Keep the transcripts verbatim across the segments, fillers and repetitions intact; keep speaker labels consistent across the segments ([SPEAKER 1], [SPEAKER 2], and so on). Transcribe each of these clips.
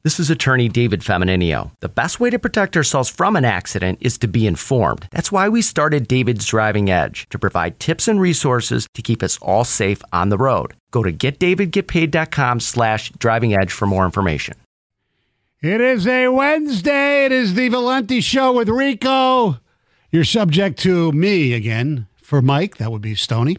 [SPEAKER 1] This is attorney David Femininio. The best way to protect ourselves from an accident is to be informed. That's why we started David's Driving Edge, to provide tips and resources to keep us all safe on the road. Go to getdavidgetpaid.com slash driving edge for more information.
[SPEAKER 2] It is a Wednesday. It is the Valenti Show with Rico. You're subject to me again. For Mike, that would be Stoney.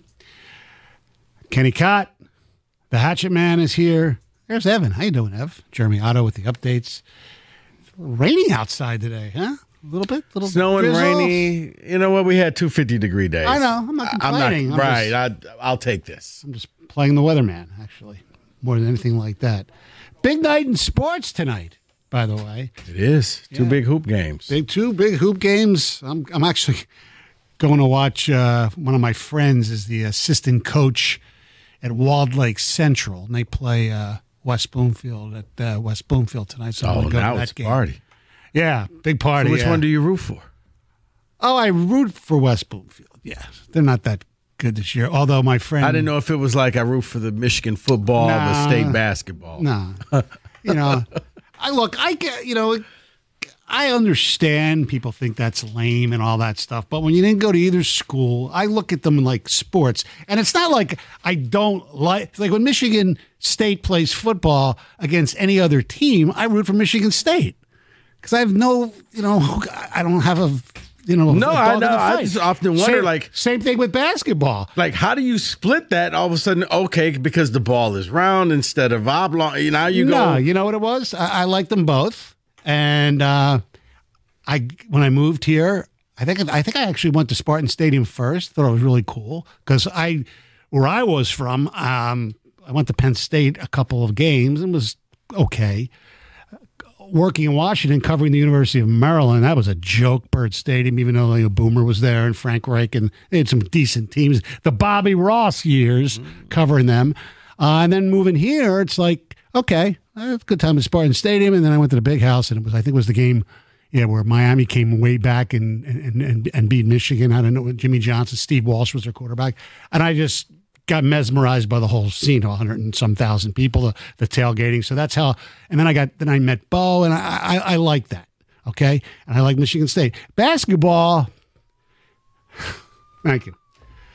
[SPEAKER 2] Kenny Cott, the Hatchet Man, is here. There's Evan. How you doing, Ev? Jeremy Otto with the updates. It's raining outside today, huh? A little bit? A little
[SPEAKER 3] Snow and
[SPEAKER 2] drizzle.
[SPEAKER 3] rainy. You know what? We had two fifty-degree days.
[SPEAKER 2] I know. I'm not complaining.
[SPEAKER 3] I'm not,
[SPEAKER 2] I'm
[SPEAKER 3] right.
[SPEAKER 2] just-
[SPEAKER 3] I, I'll take this.
[SPEAKER 2] I'm just playing the weatherman, actually, more than anything like that. Big night in sports tonight, by the way.
[SPEAKER 3] It is. Two
[SPEAKER 2] Yeah.
[SPEAKER 3] big hoop games.
[SPEAKER 2] Big two big hoop games. I'm I'm actually going to watch. Uh, one of my friends is the assistant coach at Walled Lake Central, and they play uh, West Bloomfield at uh, West Bloomfield tonight. So I'm
[SPEAKER 3] Oh,
[SPEAKER 2] gonna go
[SPEAKER 3] now
[SPEAKER 2] to that
[SPEAKER 3] it's a
[SPEAKER 2] game.
[SPEAKER 3] party.
[SPEAKER 2] Yeah, big party.
[SPEAKER 3] So which
[SPEAKER 2] yeah.
[SPEAKER 3] one do you root for?
[SPEAKER 2] Oh, I root for West Bloomfield. Yeah, they're not that good this year. Although my friend,
[SPEAKER 3] I didn't know if it was like I root for the Michigan football,
[SPEAKER 2] Nah.
[SPEAKER 3] the state basketball.
[SPEAKER 2] No, you know, I look, I get, you know, I understand people think that's lame and all that stuff, but when you didn't go to either school, I look at them like sports, and it's not like I don't like. It's like when Michigan State plays football against any other team, I root for Michigan State because I have no, you know, I don't have a. You know,
[SPEAKER 3] No,
[SPEAKER 2] a
[SPEAKER 3] I
[SPEAKER 2] dog in
[SPEAKER 3] know.
[SPEAKER 2] the
[SPEAKER 3] I
[SPEAKER 2] fight.
[SPEAKER 3] just often wonder,
[SPEAKER 2] Same-
[SPEAKER 3] like-
[SPEAKER 2] same thing with basketball.
[SPEAKER 3] Like, how do you split that all of a sudden? Okay, because the ball is round instead of oblong. You know, you go.
[SPEAKER 2] No, you know what it was? I, I liked them both, and uh, I when I moved here, I think I think I actually went to Spartan Stadium first. Thought it was really cool because I, where I was from, um, I went to Penn State a couple of games and was okay. Working in Washington, covering the University of Maryland, that was a joke. Bird Stadium, even though you know, Boomer was there and Frank Reich, and they had some decent teams. The Bobby Ross years, mm. covering them, uh, and then moving here, it's like okay, I had a good time at Spartan Stadium, and then I went to the Big House, and it was I think it was the game, yeah, where Miami came way back and and and, and beat Michigan. I don't know, Jimmy Johnson, Steve Walsh was their quarterback, and I just got mesmerized by the whole scene, a hundred and some thousand people, the, the tailgating. So that's how. And then I got then I met Bo, and I I, I like that. Okay, and I like Michigan State basketball. Thank you.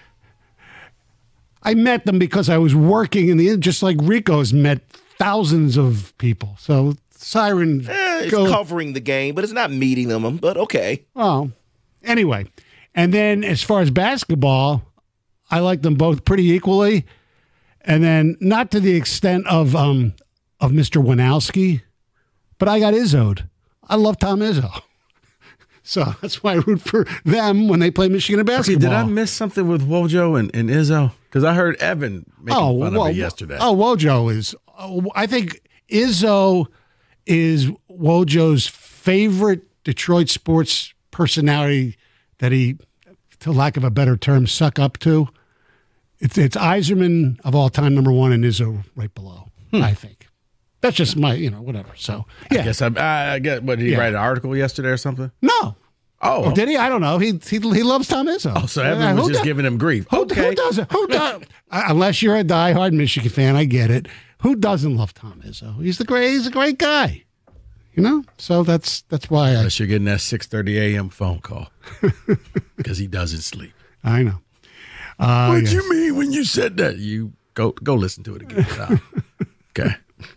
[SPEAKER 2] I met them because I was working in the just like Rico's met thousands of people. So Siren
[SPEAKER 4] Eh, it's
[SPEAKER 2] go,
[SPEAKER 4] covering the game, but it's not meeting them. But okay.
[SPEAKER 2] Oh, anyway, and then as far as basketball, I like them both pretty equally, and then not to the extent of um of Mister Winowski, but I got Izzo'd. I love Tom Izzo, so that's why I root for them when they play Michigan in
[SPEAKER 3] Okay,
[SPEAKER 2] basketball.
[SPEAKER 3] did I miss something with Wojo and, and Izzo? Because I heard Evan making
[SPEAKER 2] oh,
[SPEAKER 3] fun
[SPEAKER 2] well,
[SPEAKER 3] of it yesterday.
[SPEAKER 2] Oh, Wojo is. Oh, I think Izzo is Wojo's favorite Detroit sports personality that he, to lack of a better term, suck up to. It's it's Iserman of all time, number one, and Izzo right below. Hmm. I think that's just my, you know, whatever. So yeah,
[SPEAKER 3] I guess I, I guess. What did he
[SPEAKER 2] Yeah.
[SPEAKER 3] write an article yesterday or something?
[SPEAKER 2] no.
[SPEAKER 3] Oh,
[SPEAKER 2] Oh, did he? I don't know. He he, he loves Tom Izzo.
[SPEAKER 3] Oh, so Evan was
[SPEAKER 2] who
[SPEAKER 3] just
[SPEAKER 2] do-
[SPEAKER 3] giving him grief.
[SPEAKER 2] Who,
[SPEAKER 3] Okay.
[SPEAKER 2] who doesn't? Who does? Unless you're a diehard Michigan fan, I get it. Who doesn't love Tom Izzo? He's the great. He's a great guy. You know. So that's that's why I.
[SPEAKER 3] Unless you're getting that six thirty a.m. phone call because he doesn't sleep.
[SPEAKER 2] I know. Uh,
[SPEAKER 3] What
[SPEAKER 2] yes.
[SPEAKER 3] you mean when you said that? You go go listen to it again. Now. Okay.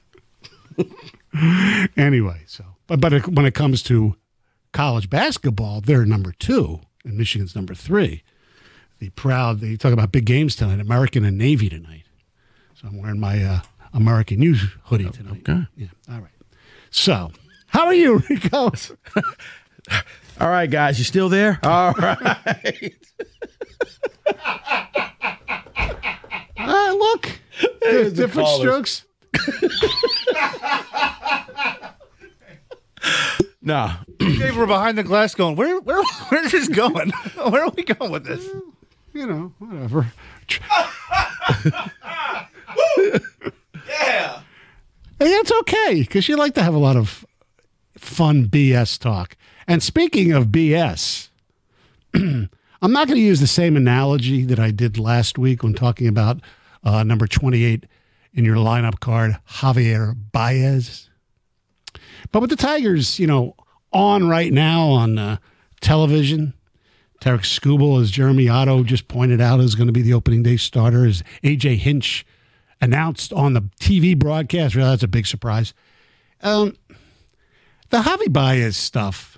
[SPEAKER 2] Anyway, so but but it, when it comes to college basketball, they're number two, and Michigan's number three. The proud. They talk about big games tonight. American and Navy tonight. So I'm wearing my uh, American U hoodie tonight.
[SPEAKER 3] Okay.
[SPEAKER 2] Yeah. All right. So how are you, Rico?
[SPEAKER 3] All right, guys, you still there? All right.
[SPEAKER 2] Ah, look.
[SPEAKER 3] There's the
[SPEAKER 2] Different
[SPEAKER 3] callers.
[SPEAKER 2] strokes.
[SPEAKER 3] No.
[SPEAKER 5] Dave, we're behind the glass going, where where where's this going? Where are we going with this?
[SPEAKER 2] You know, whatever.
[SPEAKER 4] Yeah.
[SPEAKER 2] Hey, it's okay, because you like to have a lot of fun B S talk. And speaking of B S, I'm not going to use the same analogy that I did last week when talking about uh, number twenty-eight in your lineup card, Javier Baez. But with the Tigers, you know, on right now on uh, television, Tarek Skubal, as Jeremy Otto just pointed out, is going to be the opening day starter, as A J Hinch announced on the T V broadcast. Really, that's a big surprise. Um, the Javi Baez stuff.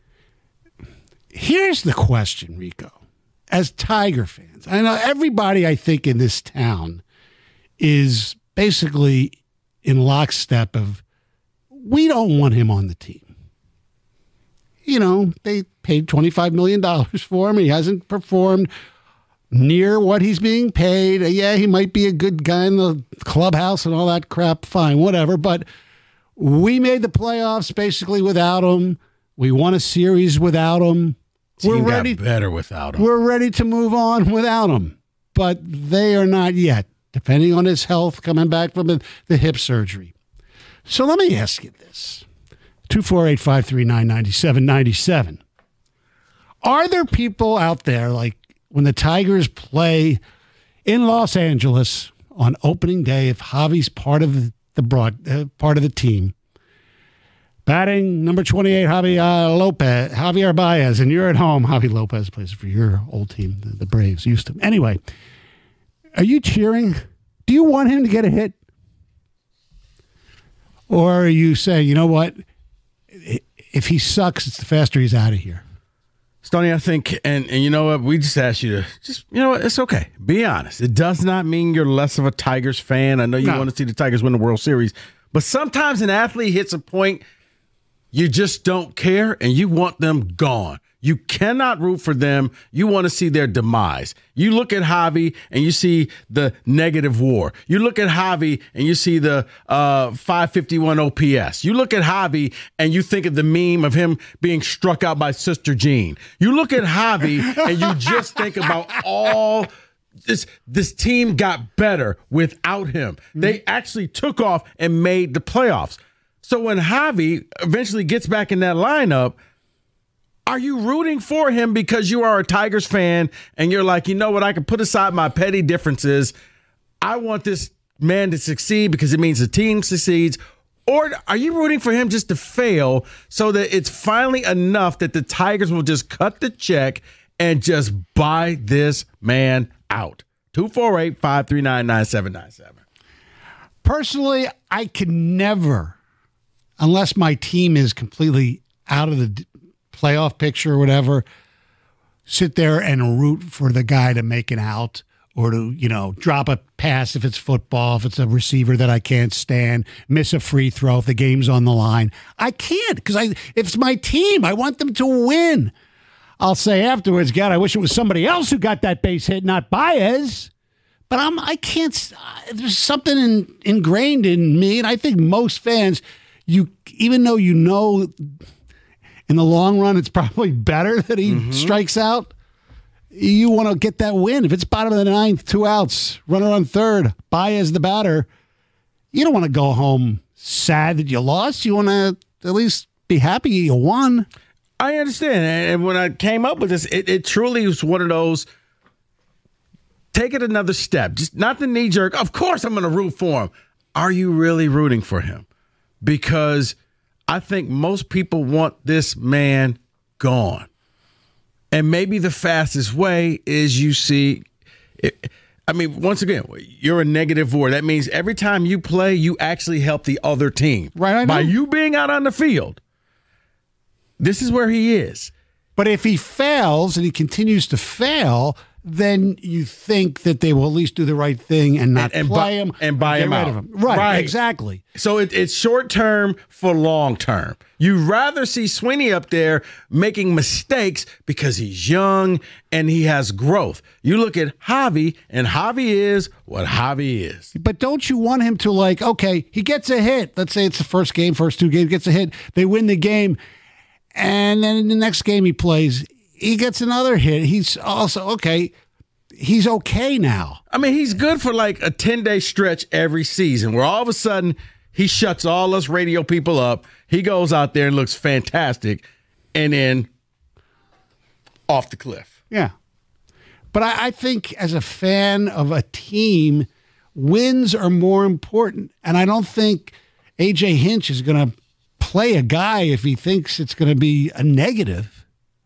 [SPEAKER 2] Here's the question, Rico. As Tiger fans, I know everybody I think in this town is basically in lockstep of, we don't want him on the team. You know, they paid twenty-five million dollars for him. He hasn't performed near what he's being paid. Yeah, he might be a good guy in the clubhouse and all that crap. Fine, whatever. But we made the playoffs basically without him. We won a series without him.
[SPEAKER 3] Team
[SPEAKER 2] We're ready.
[SPEAKER 3] got better without him.
[SPEAKER 2] We're ready to move on without him. But they are not yet, depending on his health coming back from the, the hip surgery. So let me ask you this. two four eight, five three nine, nine seven nine seven. Are there people out there, like when the Tigers play in Los Angeles on opening day, if Javi's part of the broad, uh, part of the team, batting number twenty-eight, Javi uh, Lopez, Javier Baez, and you're at home. Javi Lopez plays for your old team, the, the Braves, used to. Anyway, are you cheering? Do you want him to get a hit? Or are you saying, you know what? If he sucks, it's the faster he's out of here.
[SPEAKER 3] Stoney, I think, and, and you know what? We just asked you to just, you know what? It's okay. Be honest. It does not mean you're less of a Tigers fan. I know you
[SPEAKER 2] No.
[SPEAKER 3] want to see the Tigers win the World Series, but sometimes an athlete hits a point you just don't care and you want them gone. You cannot root for them. You want to see their demise. You look at Javi and you see the negative war. You look at Javi and you see the uh, five fifty-one O P S. You look at Javi and you think of the meme of him being struck out by Sister Jean. You look at Javi and you just think about all this. This team got better without him. They actually took off and made the playoffs. So when Javi eventually gets back in that lineup, are you rooting for him because you are a Tigers fan and you're like, you know what, I can put aside my petty differences. I want this man to succeed because it means the team succeeds. Or are you rooting for him just to fail so that it's finally enough that the Tigers will just cut the check and just buy this man out? two four eight, five three nine, nine seven nine seven.
[SPEAKER 2] Personally, I can never, unless my team is completely out of the playoff picture or whatever, sit there and root for the guy to make it out or to, you know, drop a pass if it's football, if it's a receiver that I can't stand, miss a free throw if the game's on the line. I can't because I if it's my team. I want them to win. I'll say afterwards, God, I wish it was somebody else who got that base hit, not Baez. But I'm I can't. There's something in, ingrained in me, and I think most fans, you even though you know in the long run, it's probably better that he mm-hmm. strikes out. You want to get that win. If it's bottom of the ninth, two outs, runner on third, Baez the batter, you don't want to go home sad that you lost. You want to at least be happy you won.
[SPEAKER 3] I understand. And when I came up with this, it, it truly was one of those, take it another step. Just not the knee jerk. Of course I'm going to root for him. Are you really rooting for him? Because I think most people want this man gone. And maybe the fastest way is you see, it, I mean, once again, you're a negative war. That means every time you play, you actually help the other team.
[SPEAKER 2] Right, I know.
[SPEAKER 3] By you being out on the field. This is where he is.
[SPEAKER 2] But if he fails and he continues to fail, then you think that they will at least do the right thing and not
[SPEAKER 3] and, and
[SPEAKER 2] play
[SPEAKER 3] bu-
[SPEAKER 2] him
[SPEAKER 3] and buy him out.
[SPEAKER 2] Him. Right, right, exactly.
[SPEAKER 3] So it, it's short term for long term. You'd rather see Sweeney up there making mistakes because he's young and he has growth. You look at Javi, and Javi is what Javi is.
[SPEAKER 2] But don't you want him to, like, okay, he gets a hit. Let's say it's the first game, first two games, gets a hit. They win the game. And then in the next game he plays, he gets another hit. He's also, okay, he's okay now.
[SPEAKER 3] I mean, he's good for like a ten-day stretch every season where all of a sudden he shuts all us radio people up. He goes out there and looks fantastic, and then off the cliff.
[SPEAKER 2] Yeah. But I, I think as a fan of a team, wins are more important. And I don't think A J Hinch is going to play a guy if he thinks it's going to be a negative.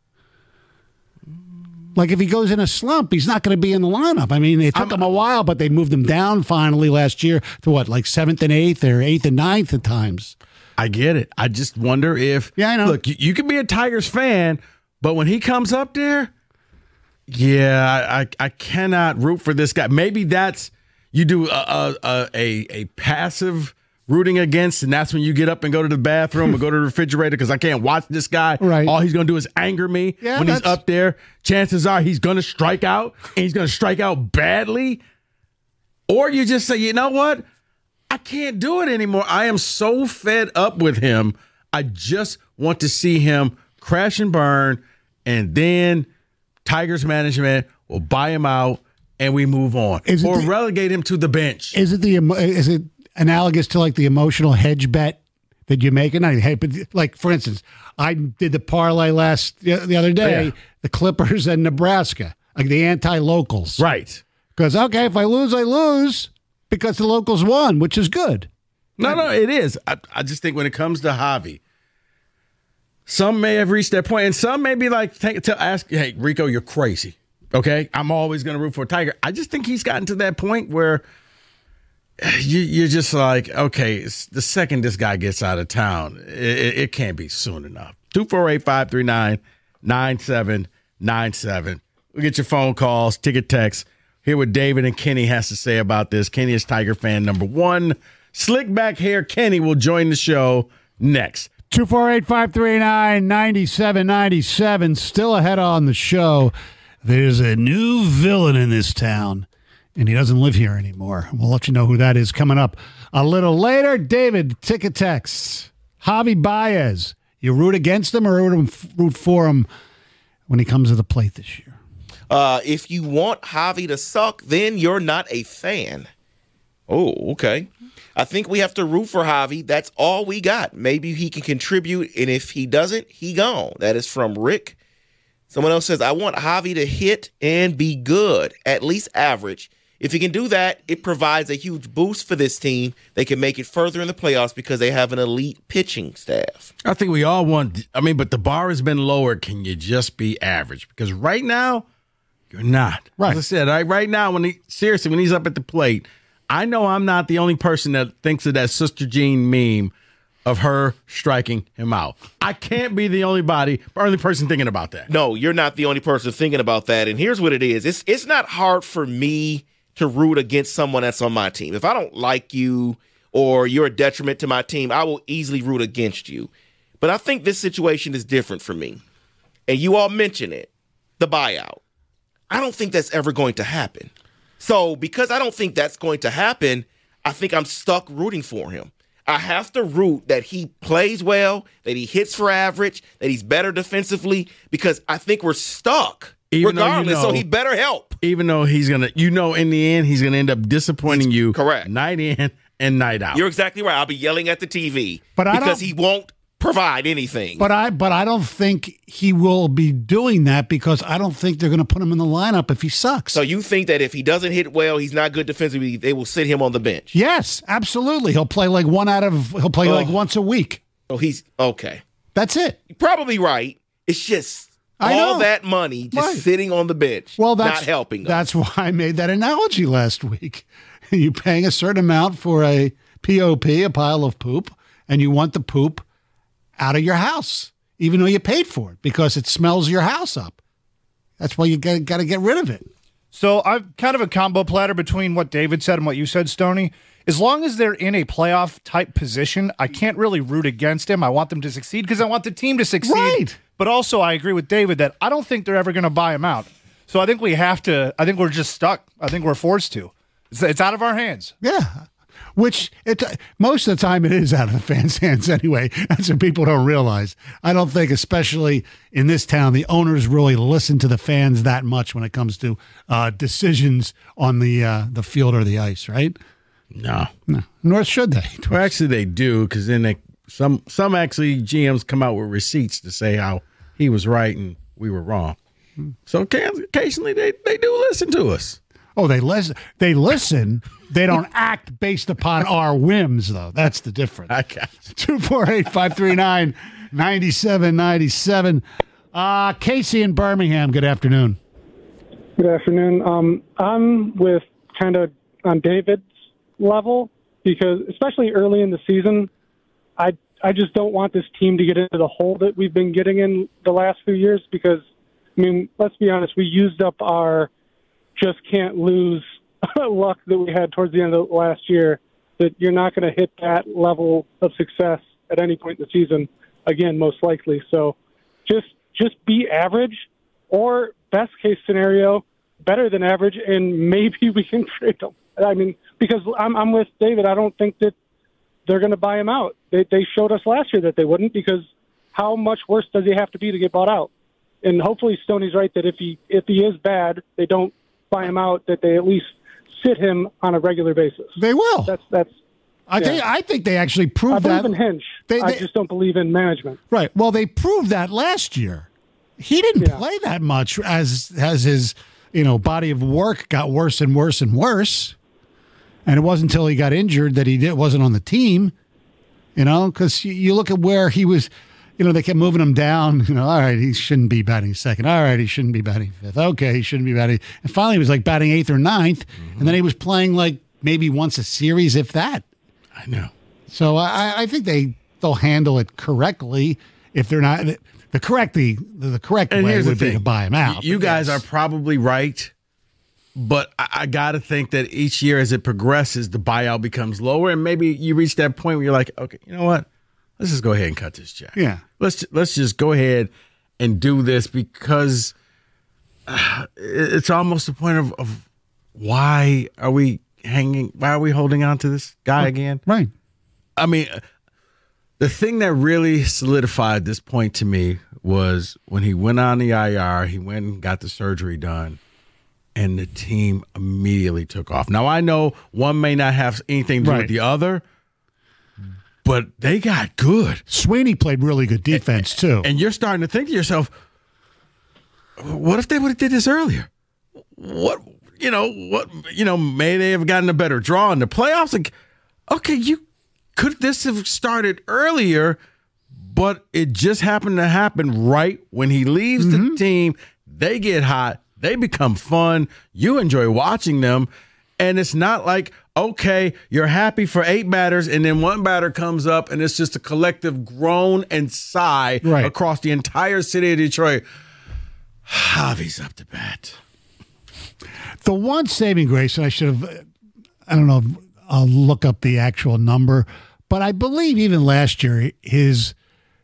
[SPEAKER 2] Like if he goes in a slump, he's not going to be in the lineup. I mean, it took I'm, him a while, but they moved him down finally last year to what, like seventh and eighth or eighth and ninth at times.
[SPEAKER 3] I get it. I just wonder if,
[SPEAKER 2] yeah, I know.
[SPEAKER 3] Look, you, you can be a Tigers fan, but when he comes up there, yeah, I, I cannot root for this guy. Maybe that's, you do a, a, a, a passive rooting against, and that's when you get up and go to the bathroom or go to the refrigerator because I can't watch this guy.
[SPEAKER 2] Right.
[SPEAKER 3] All he's going to do is anger me
[SPEAKER 2] yeah,
[SPEAKER 3] when he's up there. Chances are he's going to strike out, and he's going to strike out badly. Or you just say, you know what? I can't do it anymore. I am so fed up with him. I just want to see him crash and burn, and then Tigers management will buy him out, and we move on. Or the, relegate him to the bench.
[SPEAKER 2] Is it the is it analogous to like the emotional hedge bet that you make at night? Hey, but like for instance, I did the parlay last the other day, yeah. the Clippers and Nebraska, like the anti-locals,
[SPEAKER 3] right?
[SPEAKER 2] Because okay, if I lose, I lose because the locals won, which is good.
[SPEAKER 3] No, no, it is. I, I just think when it comes to Javi, some may have reached that point, and some may be like take, to ask, "Hey, Rico, you're crazy." Okay, I'm always going to root for a Tiger. I just think he's gotten to that point where you, you're just like, okay, the second this guy gets out of town, it, it can't be soon enough. two four eight, five three nine, nine seven nine seven. We'll get your phone calls, ticket texts. Hear what David and Kenny has to say about this. Kenny is Tiger fan number one. Slick back hair Kenny will join the show next.
[SPEAKER 2] two four eight, five three nine, nine seven nine seven. Still ahead on the show. There's a new villain in this town, and he doesn't live here anymore. We'll let you know who that is coming up a little later. David, ticket texts. Javi Baez. You root against him or root for him when he comes to the plate this year?
[SPEAKER 4] Uh, if you want Javi to suck, then you're not a fan. Oh, okay. I think we have to root for Javi. That's all we got. Maybe he can contribute, and if he doesn't, he gone. That is from Rick. Someone else says, I want Javi to hit and be good, at least average. If he can do that, it provides a huge boost for this team. They can make it further in the playoffs because they have an elite pitching staff.
[SPEAKER 3] I think we all want, I mean, but the bar has been lowered. Can you just be average? Because right now, you're not.
[SPEAKER 2] Right.
[SPEAKER 3] As I said, right, right now, when he, seriously, when he's up at the plate, I know I'm not the only person that thinks of that Sister Jean meme of her striking him out. I can't be the only body, only person thinking about that.
[SPEAKER 4] No, you're not the only person thinking about that. And here's what it is. It's it's not hard for me to root against someone that's on my team. If I don't like you or you're a detriment to my team, I will easily root against you. But I think this situation is different for me. And you all mention it, the buyout. I don't think that's ever going to happen. So because I don't think that's going to happen, I think I'm stuck rooting for him. I have to root that he plays well, that he hits for average, that he's better defensively, because I think we're stuck even regardless, you know, so he better help.
[SPEAKER 3] Even though he's going to, you know, in the end, he's going to end up disappointing you.
[SPEAKER 4] Correct.
[SPEAKER 3] Night in and night out.
[SPEAKER 4] You're exactly right. I'll be yelling at the T V
[SPEAKER 2] but I
[SPEAKER 4] because he won't provide anything.
[SPEAKER 2] But I but I don't think he will be doing that because I don't think they're going to put him in the lineup if he sucks.
[SPEAKER 4] So you think that if he doesn't hit well, he's not good defensively, they will sit him on the bench?
[SPEAKER 2] Yes, absolutely. He'll play like one out of he'll play oh. like once a week.
[SPEAKER 4] So he's okay.
[SPEAKER 2] That's it.
[SPEAKER 4] You're probably right. It's just
[SPEAKER 2] I
[SPEAKER 4] all
[SPEAKER 2] know.
[SPEAKER 4] that money just
[SPEAKER 2] right.
[SPEAKER 4] sitting on the bench.
[SPEAKER 2] Well, that's
[SPEAKER 4] not helping them.
[SPEAKER 2] That's why I made that analogy last week. You're paying a certain amount for a P O P, a pile of poop, and you want the poop out of your house, even though you paid for it, because it smells your house up. That's why you got, got to get rid of it.
[SPEAKER 5] So I'm kind of a combo platter between what David said and what you said, Stoney. As long as they're in a playoff type position, I can't really root against him. I want them to succeed because I want the team to succeed.
[SPEAKER 2] Right.
[SPEAKER 5] But also I agree with David that I don't think they're ever going to buy him out. So I think we have to, I think we're just stuck. I think we're forced to. It's, it's out of our hands.
[SPEAKER 2] Yeah. Which it most of the time it is out of the fans' hands anyway. That's what people don't realize. I don't think, especially in this town, the owners really listen to the fans that much when it comes to uh, decisions on the uh, the field or the ice, right?
[SPEAKER 3] No,
[SPEAKER 2] no. Nor should they.
[SPEAKER 3] Well, actually, they do because then they some some actually G Ms come out with receipts to say how he was right and we were wrong. So occasionally they, they do listen to us.
[SPEAKER 2] Oh, they listen. They listen, They don't act based upon our whims, though. That's the difference.
[SPEAKER 3] I got you.
[SPEAKER 2] two four eight, five three nine, nine seven nine seven. Uh, Casey in Birmingham, good afternoon.
[SPEAKER 6] Good afternoon. Um, I'm with kind of on David's level because, especially early in the season, I I just don't want this team to get into the hole that we've been getting in the last few years because, I mean, let's be honest, we used up our just can't lose luck that we had towards the end of last year, that you're not going to hit that level of success at any point in the season again, most likely. So just just be average, or best case scenario, better than average, and maybe we can trade them. I mean, because I'm, I'm with David. I don't think that they're going to buy him out. They, they showed us last year that they wouldn't, because how much worse does he have to be to get bought out? And hopefully Stoney's right that if he if he is bad, they don't buy him out, that they at least sit him on a regular basis.
[SPEAKER 2] They will.
[SPEAKER 6] That's that's.
[SPEAKER 2] I
[SPEAKER 6] yeah.
[SPEAKER 2] think I think they actually proved
[SPEAKER 6] I believe
[SPEAKER 2] that.
[SPEAKER 6] in Hinch.
[SPEAKER 2] They, they,
[SPEAKER 6] I just don't believe in management.
[SPEAKER 2] Right. Well, they proved that last year. He didn't
[SPEAKER 6] Yeah.
[SPEAKER 2] play that much as as his you know body of work got worse and worse and worse. And it wasn't until he got injured that he did, wasn't on the team. You know, because you, you look at where he was. You know, they kept moving him down. You know, all right, he shouldn't be batting second. All right, he shouldn't be batting fifth. Okay, he shouldn't be batting. And finally, he was like batting eighth or ninth, mm-hmm. and then he was playing like maybe once a series, if that.
[SPEAKER 3] I know.
[SPEAKER 2] So I, I think they they'll handle it correctly if they're not the correctly the correct
[SPEAKER 3] And
[SPEAKER 2] way
[SPEAKER 3] here's
[SPEAKER 2] would
[SPEAKER 3] the
[SPEAKER 2] be
[SPEAKER 3] thing.
[SPEAKER 2] to buy him out.
[SPEAKER 3] You
[SPEAKER 2] But
[SPEAKER 3] guys
[SPEAKER 2] yes.
[SPEAKER 3] are probably right, but I, I got to think that each year as it progresses, the buyout becomes lower, and maybe you reach that point where you're like, okay, you know what? Let's just go ahead and cut this check.
[SPEAKER 2] Yeah.
[SPEAKER 3] Let's let's just go ahead and do this, because uh, it's almost the point of, of why are we hanging? Why are we holding on to this guy again?
[SPEAKER 2] Right.
[SPEAKER 3] I mean, the thing that really solidified this point to me was when he went on the I R, he went and got the surgery done, and the team immediately took off. Now, I know one may not have anything to do
[SPEAKER 2] Right.
[SPEAKER 3] with the other, but they got good.
[SPEAKER 2] Sweeney played really good defense too.
[SPEAKER 3] And you're starting to think to yourself, what if they would have did this earlier? What, you know, what, you know, may they have gotten a better draw in the playoffs? Like, okay, you could this have started earlier, but it just happened to happen right when he leaves
[SPEAKER 2] Mm-hmm.
[SPEAKER 3] the team. They get hot. They become fun. You enjoy watching them. And it's not like, okay, you're happy for eight batters, and then one batter comes up, and it's just a collective groan and sigh
[SPEAKER 2] Right.
[SPEAKER 3] across the entire city of Detroit. Javi's up to bat.
[SPEAKER 2] The one saving grace, and I should have, I don't know, I'll look up the actual number, but I believe even last year his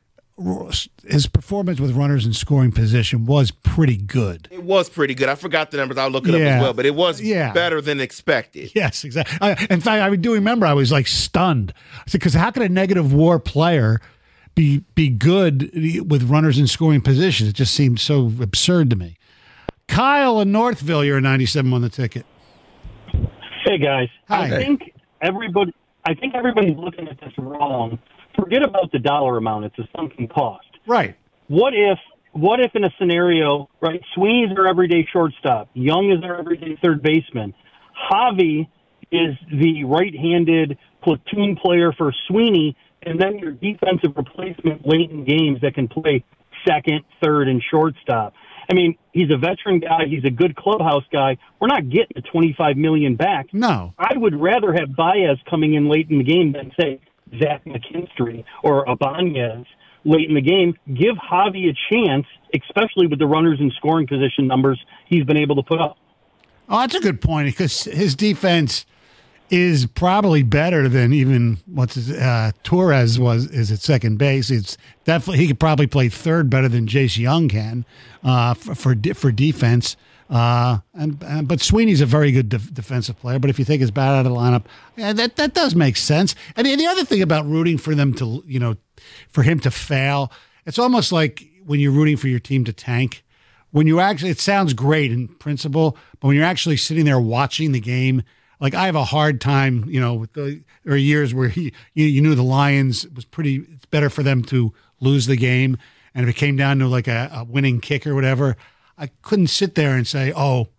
[SPEAKER 2] his performance with runners in scoring position was pretty good.
[SPEAKER 4] It was pretty good. I forgot the numbers. I'll look it up
[SPEAKER 2] Yeah.
[SPEAKER 4] as well, but it was
[SPEAKER 2] Yeah.
[SPEAKER 4] better than expected.
[SPEAKER 2] Yes, exactly. I, in fact, I do remember I was like stunned because how could a negative WAR player be be good with runners in scoring positions? It just seemed so absurd to me. Kyle in Northville, you're a ninety-seven on the ticket.
[SPEAKER 7] Hey guys,
[SPEAKER 2] Hi.
[SPEAKER 7] I think everybody, I think everybody's looking at this wrong. Forget about the dollar amount; it's a sunken cost.
[SPEAKER 2] Right.
[SPEAKER 7] What if, what if in a scenario, right? Sweeney's our everyday shortstop. Young is our everyday third baseman. Javi is the right-handed platoon player for Sweeney, and then your defensive replacement late in games that can play second, third, and shortstop. I mean, he's a veteran guy. He's a good clubhouse guy. We're not getting the twenty-five million dollars back.
[SPEAKER 2] No.
[SPEAKER 7] I would rather have Baez coming in late in the game than, say, Zach McKinstry or Ibanez late in the game. Give Javi a chance, especially with the runners in scoring position numbers he's been able to put up.
[SPEAKER 2] Oh, that's a good point because his defense is probably better than even what's his, uh, Torres was is at second base. It's definitely he could probably play third better than Jace Young can uh, for for, de- for defense. Uh, and, and but Sweeney's a very good def- defensive player. But if you take his bat out of the lineup, yeah, that that does make sense. And the, the other thing about rooting for them to you know for him to fail, it's almost like when you're rooting for your team to tank. When you actually, it sounds great in principle, but when you're actually sitting there watching the game. Like I have a hard time, you know, with the, there are years where he, you, you knew the Lions it was pretty. It's better for them to lose the game, and if it came down to like a, a winning kick or whatever, I couldn't sit there and say, "Oh,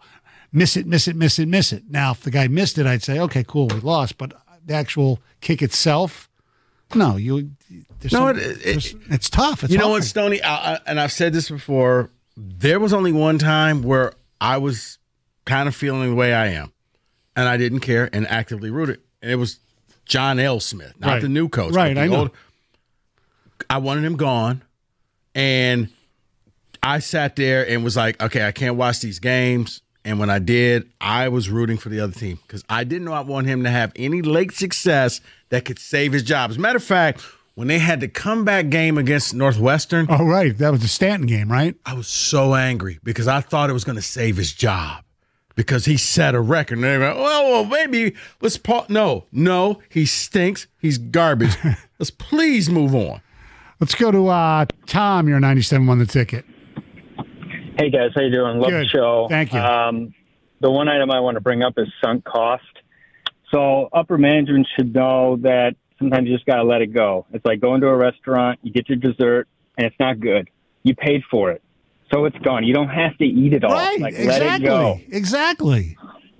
[SPEAKER 2] miss it, miss it, miss it, miss it. Now, if the guy missed it, I'd say, okay, cool, we lost. But the actual kick itself, no, you. There's
[SPEAKER 3] No,
[SPEAKER 2] some,
[SPEAKER 3] it- it-
[SPEAKER 2] there's- it's tough. It's
[SPEAKER 3] you know
[SPEAKER 2] hard.
[SPEAKER 3] what, Stoney? I, I, and I've said this before. There was only one time where I was kind of feeling the way I am, and I didn't care and actively rooted. And it was John L. Smith, not
[SPEAKER 2] Right.
[SPEAKER 3] the new coach.
[SPEAKER 2] Right,
[SPEAKER 3] but the
[SPEAKER 2] I know.
[SPEAKER 3] old- I wanted him gone, and I sat there and was like, okay, I can't watch these games. And when I did, I was rooting for the other team because I did not want him to have any late success that could save his job. As a matter of fact, when they had the comeback game against Northwestern,
[SPEAKER 2] Oh, right. That was the Stanton game, right?
[SPEAKER 3] I was so angry because I thought it was going to save his job because he set a record. And they're like, well, well, maybe let's pa-. No, no, he stinks. He's garbage. Let's please move on.
[SPEAKER 2] Let's go to uh, Tom. You're ninety-seven won the ticket.
[SPEAKER 8] Hey guys, how you doing? Love
[SPEAKER 2] Good.
[SPEAKER 8] the show.
[SPEAKER 2] Thank you.
[SPEAKER 8] Um, the one item I want to bring up is sunk cost. So upper management should know that sometimes you just got to let it go. It's like going to a restaurant, you get your dessert, and it's not good. You paid for it, so it's gone. You don't have to eat it all.
[SPEAKER 2] Right.
[SPEAKER 8] Like,
[SPEAKER 2] exactly.
[SPEAKER 8] let it go.
[SPEAKER 2] Exactly.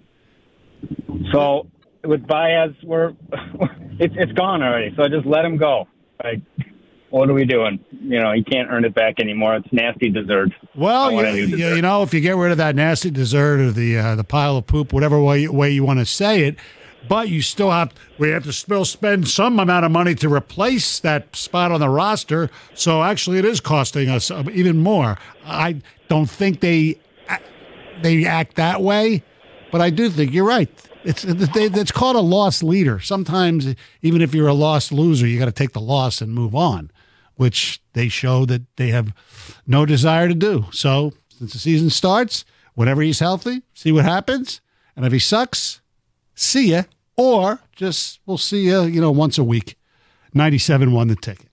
[SPEAKER 8] So with Baez, we're it's it's gone already. So just let him go. Like, what are we doing? You know, he can't earn it back anymore. It's nasty dessert.
[SPEAKER 2] Well,
[SPEAKER 8] I want a
[SPEAKER 2] you,
[SPEAKER 8] new
[SPEAKER 2] you,
[SPEAKER 8] dessert.
[SPEAKER 2] you know, if you get rid of that nasty dessert or the uh, the pile of poop, whatever way way you want to say it, but you still have we have to still spend some amount of money to replace that spot on the roster. So actually, it is costing us uh, even more. I don't think they they act that way, but I do think you're right. It's they, it's called a lost leader. Sometimes, even if you're a lost loser, you got to take the loss and move on, which they show that they have no desire to do. So, since the season starts, whenever he's healthy, see what happens, and if he sucks, see ya, or just we'll see ya, you know, once a week. ninety-seven won the ticket.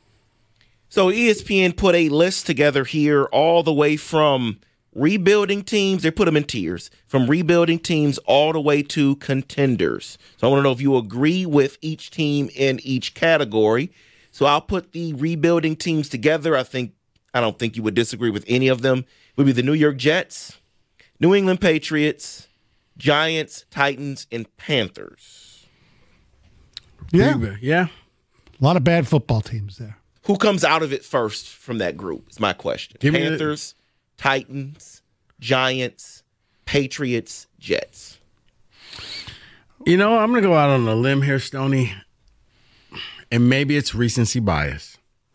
[SPEAKER 4] So E S P N put a list together here all the way from rebuilding teams. They put them in tiers from rebuilding teams all the way to contenders. So I want to know if you agree with each team in each category. So I'll put the rebuilding teams together. I think I don't think you would disagree with any of them. It would be the New York Jets, New England Patriots, Giants, Titans, and Panthers.
[SPEAKER 2] Yeah,
[SPEAKER 3] Yeah.
[SPEAKER 2] a lot of bad football teams there.
[SPEAKER 4] Who comes out of it first from that group is my question.
[SPEAKER 3] Give me the-
[SPEAKER 4] Panthers, Titans, Giants, Patriots, Jets.
[SPEAKER 3] You know, I'm going to go out on a limb here, Stoney, and maybe it's recency bias,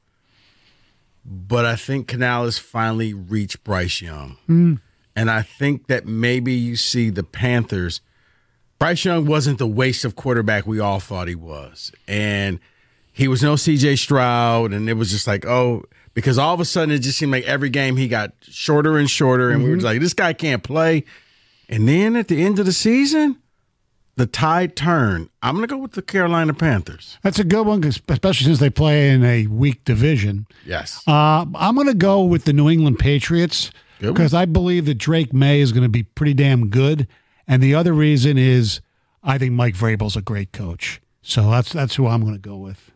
[SPEAKER 3] but I think Canales finally reached Bryce Young.
[SPEAKER 2] Mm.
[SPEAKER 3] And I think that maybe you see the Panthers. Bryce Young wasn't the waste of quarterback we all thought he was. And he was no C J Stroud, and it was just like, oh, because all of a sudden it just seemed like every game he got shorter and shorter, and mm-hmm. we were just like, this guy can't play. And then at the end of the season, the tide turned. I'm going to go with the Carolina Panthers.
[SPEAKER 2] That's a good one, 'cause especially since they play in a weak division.
[SPEAKER 3] Yes.
[SPEAKER 2] Uh, I'm going to go with the New England Patriots because I believe that Drake May is going to be pretty damn good. And the other reason is I think Mike Vrabel's a great coach. So that's that's who I'm going to go with.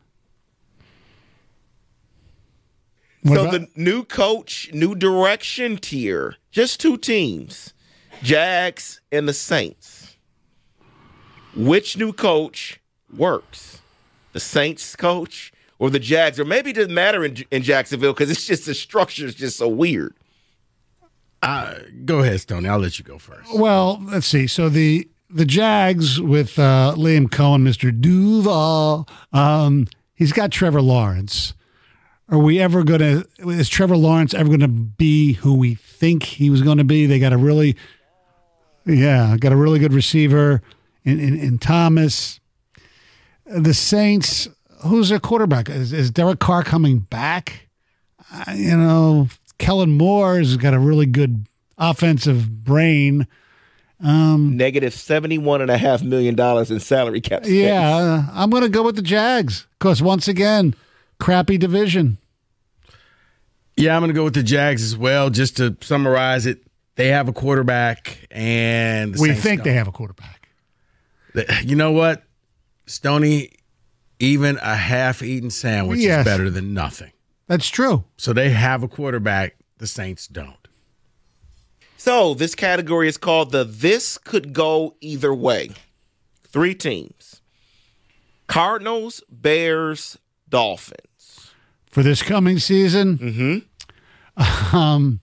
[SPEAKER 2] What
[SPEAKER 4] so
[SPEAKER 2] about-
[SPEAKER 4] the new coach, new direction tier, just two teams, Jags and the Saints. Which new coach works? The Saints coach or the Jags? Or maybe it doesn't matter in, in Jacksonville because it's just the structure is just so weird.
[SPEAKER 3] Uh, go ahead, Stoney. I'll let you go first.
[SPEAKER 2] Well, let's see. So the the Jags with uh, Liam Cohen, Mister Duval, um, he's got Trevor Lawrence. Are we ever going to – is Trevor Lawrence ever going to be who we think he was going to be? They got a really – yeah, got a really good receiver in, in, in Thomas. The Saints, who's their quarterback? Is, is Derek Carr coming back? Uh, you know, Kellen Moore has got a really good offensive brain. Um,
[SPEAKER 4] Negative seventy-one point five million dollars in salary cap space.
[SPEAKER 2] Yeah, uh, I'm going to go with the Jags because, once again, crappy division.
[SPEAKER 3] Yeah, I'm going to go with the Jags as well. Just to summarize it, they have a quarterback, and the
[SPEAKER 2] We
[SPEAKER 3] Saints
[SPEAKER 2] think
[SPEAKER 3] don't.
[SPEAKER 2] they have a quarterback.
[SPEAKER 3] You know what, Stoney? Even a half-eaten sandwich
[SPEAKER 2] Yes.
[SPEAKER 3] is better than nothing.
[SPEAKER 2] That's true.
[SPEAKER 3] So they have a quarterback. The Saints don't.
[SPEAKER 4] So this category is called the This Could Go Either Way. Three teams. Cardinals, Bears, Dolphins.
[SPEAKER 2] For this coming season,
[SPEAKER 4] Mm-hmm.
[SPEAKER 2] um,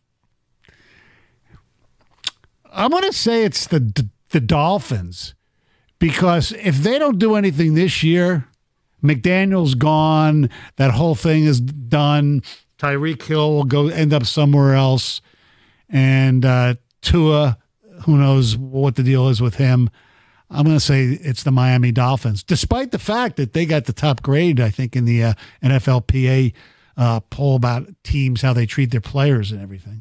[SPEAKER 2] I'm going to say it's the the Dolphins, because if they don't do anything this year, McDaniel's gone, that whole thing is done. Tyreek Hill will go end up somewhere else, and uh, Tua, who knows what the deal is with him. I'm going to say it's the Miami Dolphins, despite the fact that they got the top grade, I think, in the uh, N F L P A uh, poll about teams, how they treat their players and everything.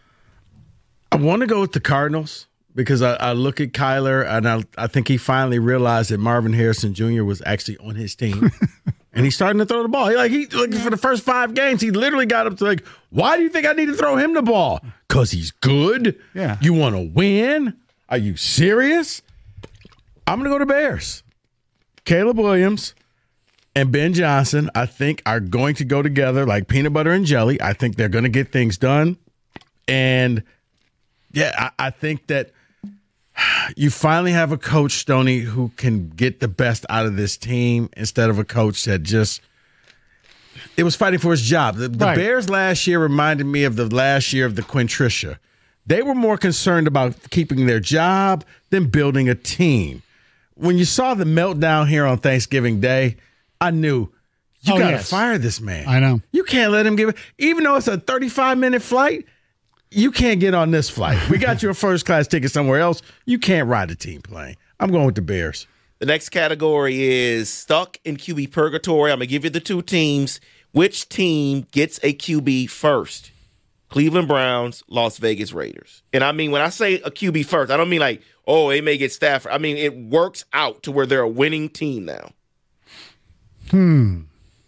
[SPEAKER 3] I want to go with the Cardinals because I, I look at Kyler and I, I think he finally realized that Marvin Harrison Junior was actually on his team. And he's starting to throw the ball. He, like he like for the first five games, he literally got up to like, why do you think I need to throw him the ball? Because he's good.
[SPEAKER 2] Yeah.
[SPEAKER 3] You want to win? Are you serious? I'm going to go to Bears. Caleb Williams and Ben Johnson, I think, are going to go together like peanut butter and jelly. I think they're going to get things done. And, yeah, I, I think that you finally have a coach, Stoney, who can get the best out of this team instead of a coach that just – it was fighting for his job. The, the
[SPEAKER 2] Right.
[SPEAKER 3] Bears last year reminded me of the last year of the Quintricia. They were more concerned about keeping their job than building a team. When you saw the meltdown here on Thanksgiving Day, I knew you
[SPEAKER 2] Oh,
[SPEAKER 3] got to
[SPEAKER 2] yes.
[SPEAKER 3] fire this man.
[SPEAKER 2] I know.
[SPEAKER 3] You can't let him give it – even though it's a thirty-five minute flight – you can't get on this flight. We got you a first-class ticket somewhere else. You can't ride a team plane. I'm going with the Bears.
[SPEAKER 4] The next category is stuck in Q B purgatory. I'm going to give you the two teams. Which team gets a Q B first? Cleveland Browns, Las Vegas Raiders. And I mean, when I say a Q B first, I don't mean like, oh, they may get Stafford. I mean, it works out to where they're a winning team now.
[SPEAKER 2] Hmm.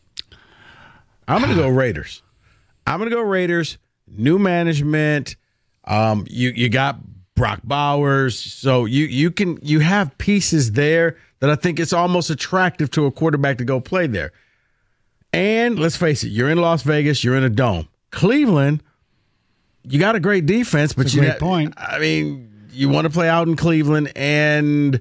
[SPEAKER 3] I'm going to go Raiders. I'm going to go Raiders. New management. Um, you you got Brock Bowers, so you you can you have pieces there that I think it's almost attractive to a quarterback to go play there. And let's face it, you're in Las Vegas, you're in a dome. Cleveland, you got a great defense, but
[SPEAKER 2] That's a
[SPEAKER 3] you
[SPEAKER 2] great
[SPEAKER 3] ha-
[SPEAKER 2] point.
[SPEAKER 3] I mean, you want to play out in Cleveland, and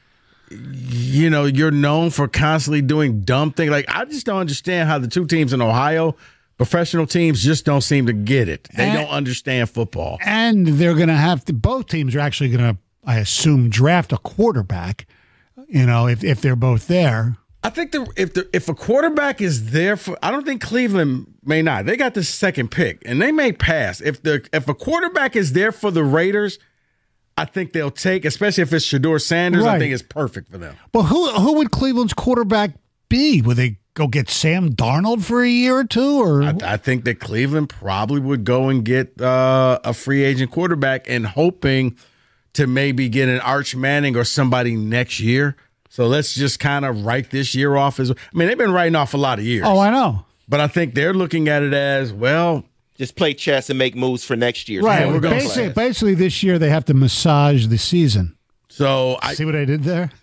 [SPEAKER 3] you know you're known for constantly doing dumb things. Like I just don't understand how the two teams in Ohio. Professional teams just don't seem to get it. They
[SPEAKER 2] And-
[SPEAKER 3] don't understand football.
[SPEAKER 2] And they're going to have to, both teams are actually going to, I assume, draft a quarterback, you know, if, if they're both there.
[SPEAKER 3] I think the, if the, if a quarterback is there for, I don't think Cleveland may not. They got the second pick, and they may pass. If the if a quarterback is there for the Raiders, I think they'll take, especially if it's Shedeur Sanders.
[SPEAKER 2] Right.
[SPEAKER 3] I think it's perfect for them.
[SPEAKER 2] Well, who who would Cleveland's quarterback be? Would they go get Sam Darnold for a year or two? Or
[SPEAKER 3] I, I think that Cleveland probably would go and get uh, a free agent quarterback and hoping to maybe get an Arch Manning or somebody next year. So let's just kind of write this year off as. I mean, they've been writing off a lot of years.
[SPEAKER 2] Oh, I know.
[SPEAKER 3] But I think they're looking at it as, well,
[SPEAKER 4] Just play chess and make moves for next year.
[SPEAKER 2] Right.
[SPEAKER 3] we're going
[SPEAKER 2] basically,
[SPEAKER 3] class.
[SPEAKER 2] basically, this year they have to massage the season.
[SPEAKER 3] so I.
[SPEAKER 2] See what I did there?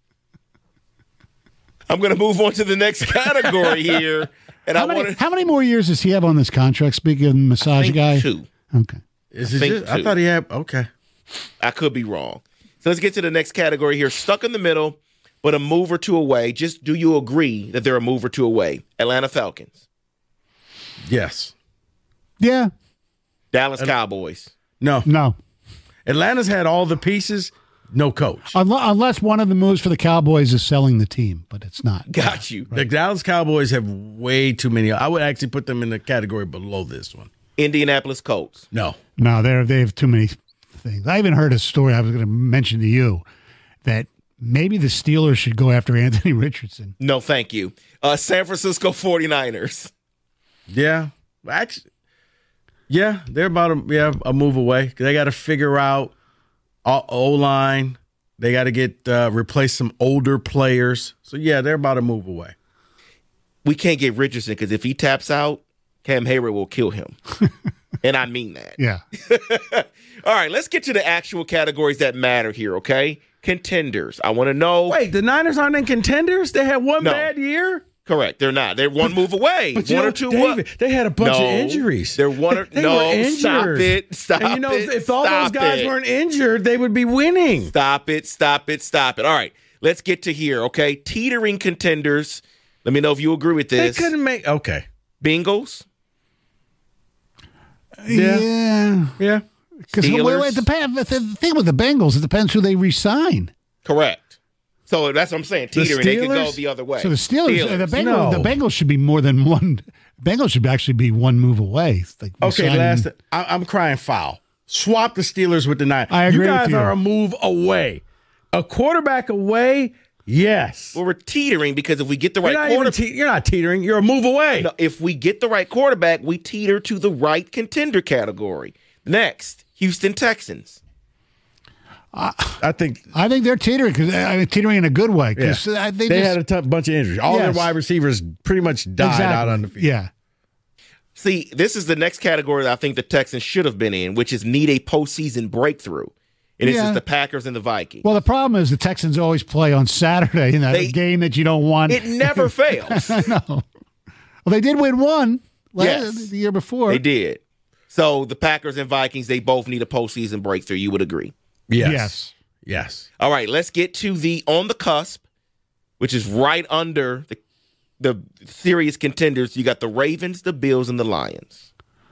[SPEAKER 4] I'm going to move on to the next category here. And
[SPEAKER 2] How
[SPEAKER 4] I
[SPEAKER 2] many,
[SPEAKER 4] want
[SPEAKER 2] how many more years does he have on this contract? Speaking of the massage
[SPEAKER 4] to
[SPEAKER 2] guy.
[SPEAKER 4] two.
[SPEAKER 2] Okay.
[SPEAKER 3] Is it
[SPEAKER 4] think
[SPEAKER 3] just, I
[SPEAKER 4] two.
[SPEAKER 3] thought he had. Okay.
[SPEAKER 4] I could be wrong. So let's get to the next category here. Stuck in the middle, but a move or two away. Just do you agree that they're a move or two away? Atlanta Falcons,
[SPEAKER 3] Yes.
[SPEAKER 2] Yeah.
[SPEAKER 4] Dallas Cowboys.
[SPEAKER 3] No.
[SPEAKER 2] No.
[SPEAKER 3] Atlanta's had all the pieces. No coach.
[SPEAKER 2] Unless, unless one of the moves for the Cowboys is selling the team, but it's not.
[SPEAKER 4] Got you.
[SPEAKER 3] The Dallas Cowboys have way too many. I would actually put them in the category below this one.
[SPEAKER 4] Indianapolis Colts.
[SPEAKER 3] No.
[SPEAKER 2] No, they they have too many things. I even heard a story I was going to mention to you that maybe the Steelers should go after Anthony Richardson.
[SPEAKER 4] No, thank you. Uh, San Francisco forty-niners.
[SPEAKER 3] Yeah. Actually, yeah, they're about a, yeah, a move away. They got to figure out O-line. They got to get uh, replace some older players. So, yeah, they're about a move away.
[SPEAKER 4] We can't get Richardson because if he taps out, Cam Hayward will kill him. And I mean that.
[SPEAKER 2] Yeah.
[SPEAKER 4] All right, let's get to the actual categories that matter here, okay? Contenders. I want to know.
[SPEAKER 3] Wait, the Niners aren't in contenders? They had one
[SPEAKER 4] No.
[SPEAKER 3] bad year?
[SPEAKER 4] Correct. They're not. They're one move away.
[SPEAKER 3] But
[SPEAKER 4] one
[SPEAKER 3] you know,
[SPEAKER 4] or two.
[SPEAKER 3] David, they had a bunch
[SPEAKER 4] no,
[SPEAKER 3] of injuries.
[SPEAKER 4] They're one or
[SPEAKER 3] they
[SPEAKER 4] no.
[SPEAKER 3] were injured.
[SPEAKER 4] Stop it. Stop
[SPEAKER 3] and you know,
[SPEAKER 4] it.
[SPEAKER 3] if all
[SPEAKER 4] stop
[SPEAKER 3] those guys
[SPEAKER 4] it.
[SPEAKER 3] weren't injured, they would be winning.
[SPEAKER 4] Stop it. Stop it. Stop it. All right. Let's get to here. Okay. Teetering contenders. Let me know if you agree with
[SPEAKER 3] They
[SPEAKER 4] this.
[SPEAKER 3] couldn't make. Okay.
[SPEAKER 4] Bengals.
[SPEAKER 3] Yeah.
[SPEAKER 2] Yeah.
[SPEAKER 3] Yeah.
[SPEAKER 2] Because
[SPEAKER 4] Steelers.
[SPEAKER 2] wait, depends. The thing with the Bengals, it depends who they re-sign.
[SPEAKER 4] Correct. So that's what I'm saying.
[SPEAKER 3] The
[SPEAKER 4] Teetering. They could go
[SPEAKER 3] Steelers?
[SPEAKER 4] the other way.
[SPEAKER 2] So the Steelers, uh, the Bengals,
[SPEAKER 3] No.
[SPEAKER 2] the Bengals should be more than one. Bengals should actually be one move away. It's like
[SPEAKER 3] Okay,
[SPEAKER 2] re-signing-
[SPEAKER 3] last. I, I'm crying foul. Swap the Steelers with the nine.
[SPEAKER 2] I agree
[SPEAKER 3] You
[SPEAKER 2] with
[SPEAKER 3] guys
[SPEAKER 2] you.
[SPEAKER 3] are a move away. A quarterback away. Yes.
[SPEAKER 4] Well, we're teetering because if we get the
[SPEAKER 3] You're
[SPEAKER 4] right
[SPEAKER 3] not, even
[SPEAKER 4] quarterback,
[SPEAKER 3] te- you're not teetering. You're a move away.
[SPEAKER 4] no, if we get the right quarterback, we teeter to the right contender category. Next, Houston Texans.
[SPEAKER 3] I think
[SPEAKER 2] I think they're teetering because I mean, teetering in a good way.
[SPEAKER 3] yeah.
[SPEAKER 2] Because they,
[SPEAKER 3] they,
[SPEAKER 2] just,
[SPEAKER 3] had a tough bunch of injuries. All
[SPEAKER 2] Yes.
[SPEAKER 3] their wide receivers pretty much died
[SPEAKER 2] exactly.
[SPEAKER 3] out on the field.
[SPEAKER 2] Yeah.
[SPEAKER 4] See, this is the next category that I think the Texans should have been in, which is need a postseason breakthrough. And this
[SPEAKER 2] Yeah.
[SPEAKER 4] is the Packers and the Vikings.
[SPEAKER 2] Well, the problem is the Texans always play on Saturday in that
[SPEAKER 4] They-
[SPEAKER 2] game that you don't want.
[SPEAKER 4] it never fails.
[SPEAKER 2] no. Well, they did win one last,
[SPEAKER 4] Yes.
[SPEAKER 2] the year before.
[SPEAKER 4] They did. So the Packers and Vikings, they both need a postseason breakthrough. You would agree.
[SPEAKER 3] Yes.
[SPEAKER 2] Yes.
[SPEAKER 3] Yes.
[SPEAKER 4] All right, let's get to the on the cusp, which is right under the the serious contenders. You got the Ravens, the Bills, and the Lions.